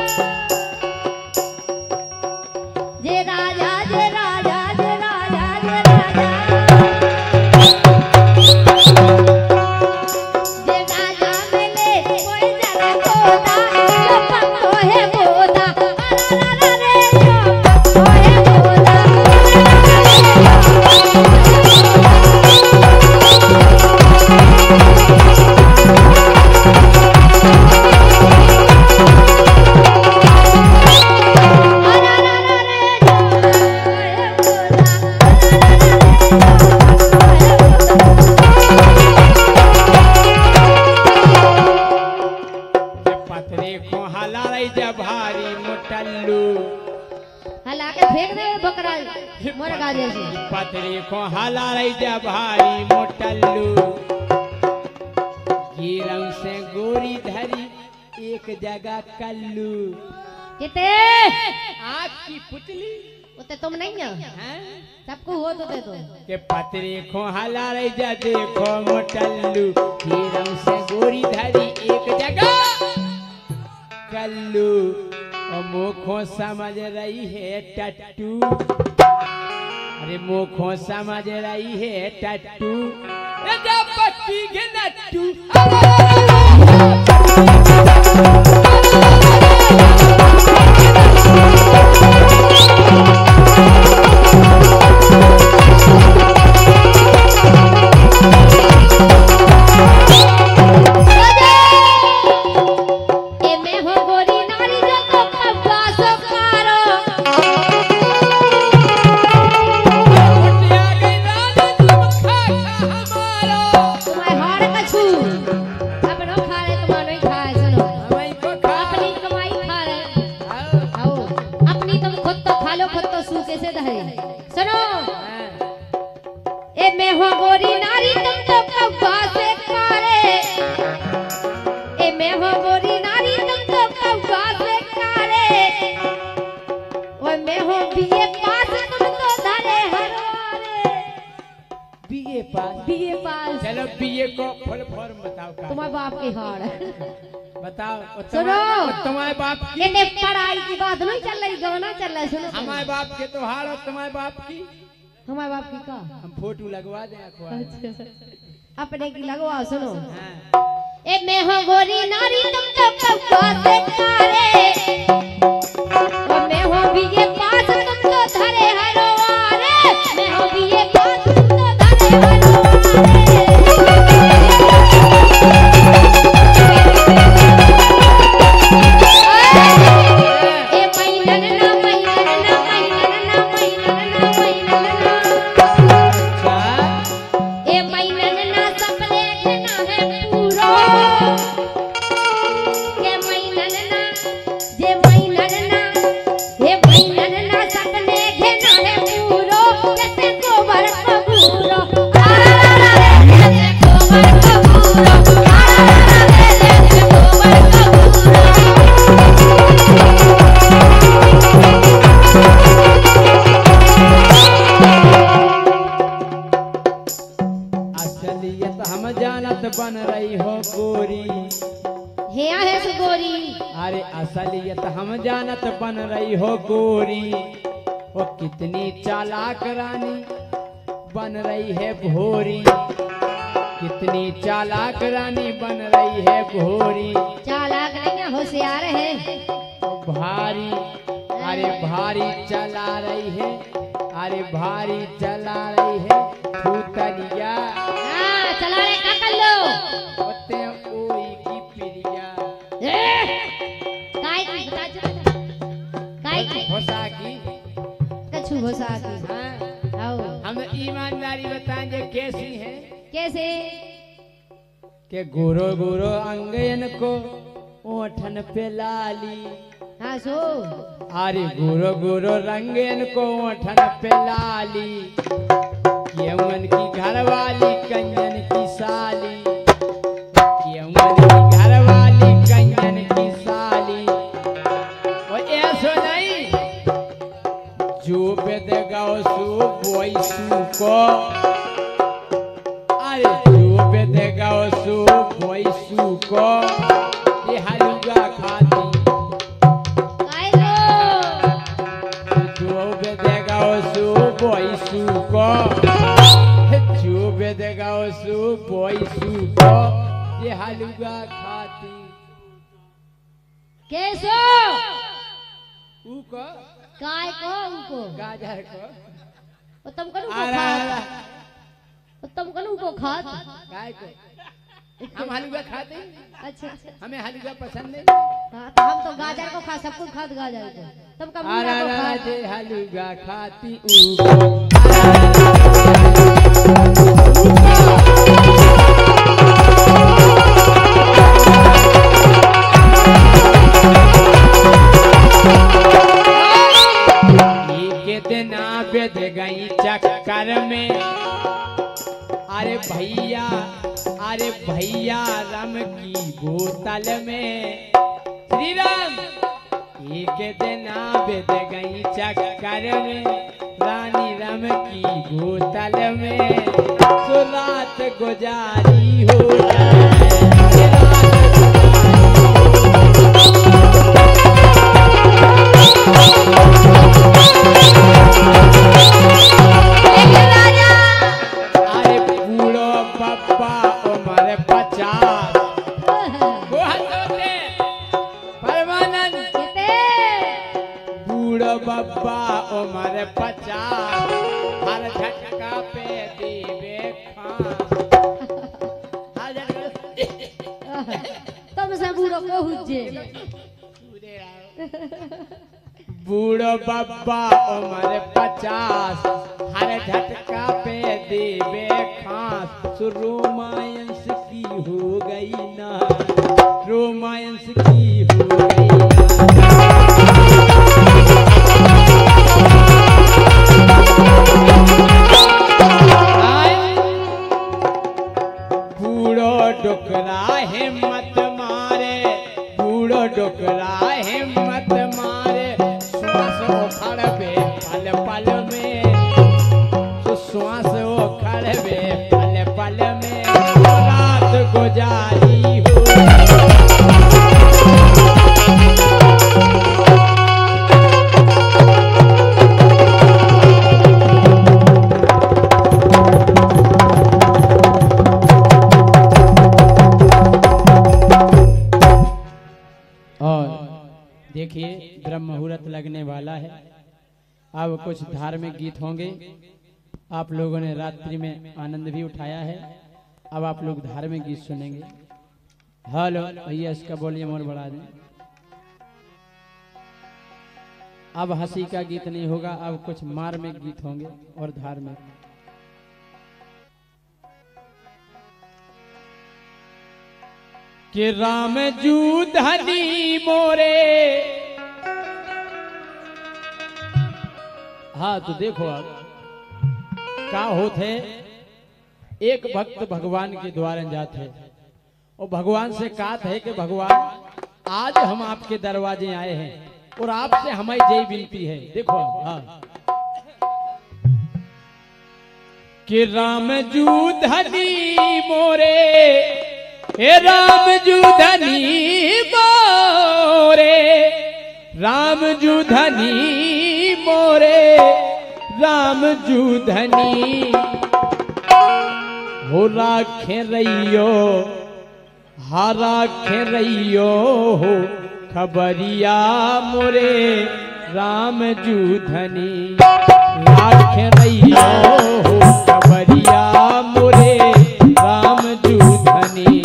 पथरी को हाला रही जा भारी मोटल्लू ये रंग से गोरी धरी एक जगह कल्लू किते आँख की पुतली उते तुम नहीं है सबको हो तो के पथरी को हाला रही जा देखो मोटल्लू ये रंग से गोरी धरी एक जगह कल्लू और मुखों समझ रही है टट्टू अरे मुखों समझ रही है टट्टू पट्टी के नट्टू सुनो ए मैं हो गोरी नारी तुम तो कब्बा से कारे ए मैं हो गोरी नारी तुम तो कब्बा से कारे ओए मैं हो बीए पास तुम तो धरे हरवारे बीए पास चलो बीए को फुल फॉर्म बताओ का तुम्हारे बाप की हार बताओ सुनो तुम्हारे बाप की ये पढ़ाई की बात नहीं चल रही गाना चल रहा है सुनो हमारे बाप के तो हार और तुम्हारे बाप की हमारे बाप की का हम फोटो लगवा दें अच्छा अपने की लगवा सुनो ए मैं हो गोरी नारी तुम तो कब्बा से कारे ओ मैं हो बीए पास तुम तो धरे हरवारे मैं हो बीए पास तुम तो धरे हरवारे बन रही हो गोरी है गोरी अरे असलियत हम जानत बन रही हो गोरी वो कितनी चालाक रानी बन रही है भोरी कितनी चालाक रानी बन रही है भोरी चालाक नहीं है होशियार है भारी अरे भारी चला रही है अरे भारी चला रही है थूतलिया चला रे का कर लो होते ओई की पिरिया काय की भोसा की कछु भोसा की हाँ आओ हम ईमानदारी बताएं जे कैसी है कैसे के गोरो गोरो अंगयन को ओठन पे लाली हाँ सो अरे गोरो गोरो रंगयन को ओठन पे लाली यमन की घरवाली कंजन की साली यमन की घरवाली कंजन की साली और ऐसो नहीं जो बेद गाओ सु बोईसु को अरे जो बेद गाओ सु बोईसु को ये हलुआ खाती बोईसु को ये हलुआ खाती कैसो ऊ को काय को उनको गाजर को वो तुम कनु को आरा खात वो तुम कनु को खात गाय को हम हलुआ खाते हैं। अच्छा हमें हलुआ पसंद नहीं। हाँ तो हम तो गाजर को खा सब कुछ खात गाजर को तुम का मूला को खात जे हलुआ खाती ऊ को कितना बेद गई चक्कर में अरे भैया रम की बोतल में श्री राम एक दिन बेद गई चक्कर में रानी रम की बोतल में तो रात गुजारी हो अरे बूढ़ो पप्पा उम्र 50 परमानंद बूढ़ो पप्पा उम्र 50 हर झटका पे दीवे तुम से बूढ़ो को हुज्जे बूढ़ो बब्बा उम्र 50 हर झटका पे देवे खास रोमांस की हो गई ना रोमांस की हो गई बूढ़ो डुकरा हिम्मत मारे बूढ़ो डुकरा हिम्मत मारे पल पल में तो श्वास वो खड़बे पल पल में रात गुजारी हो और देखिए ब्रह्म मुहूर्त लगने वाला है। अब कुछ धार्मिक गीत होंगे। आप लोगों ने रात्रि में आनंद भी उठाया है। अब आप लोग धार्मिक गीत सुनेंगे। हेलो भैया इसका वॉल्यूम और बढ़ा दें। अब हंसी का गीत नहीं होगा, अब कुछ मार्मिक गीत होंगे और धार्मिक। कि राम जू धनी मोरे। हाँ तो देखो अब क्या होते, एक भक्त भगवान के द्वार जाते और भगवान से कहा है कि भगवान आज हम आपके दरवाजे आए हैं और आपसे हमारी जय विनती है। देखो हाँ कि राम जू धनी मोरे, हे राम जू धनी मोरे, राम जू धनी मोरे, राम जू धनी हो राखे रहियो, हा राखे रहियो हो खबरिया मोरे, राम जू धनी राखे रहियो हो खबरिया मोरे, राम जू धनी।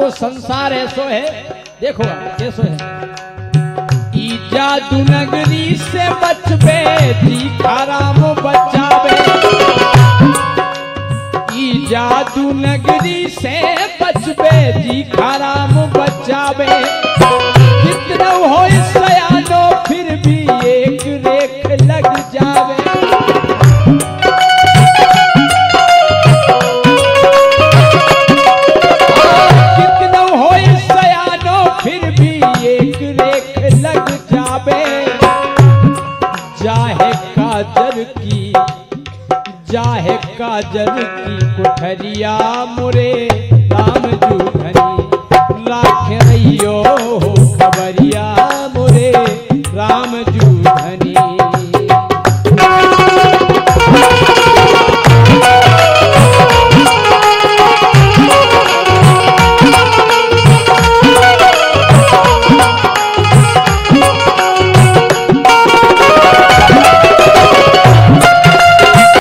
तो संसार ऐसो है, देखो आप ऐसो है। ई जादू नगरी से बचबे तीखाराम बचावे, ई जादू नगरी से बचबे तीखाराम बचावे। कितना हो सयानो फिर भी एक रेख लग जावे। कितना हो सयानो फिर भी एक रेख लग जावे। जाहे काजल की कुठरिया मुरे राम जूधनी लाख रहियो हो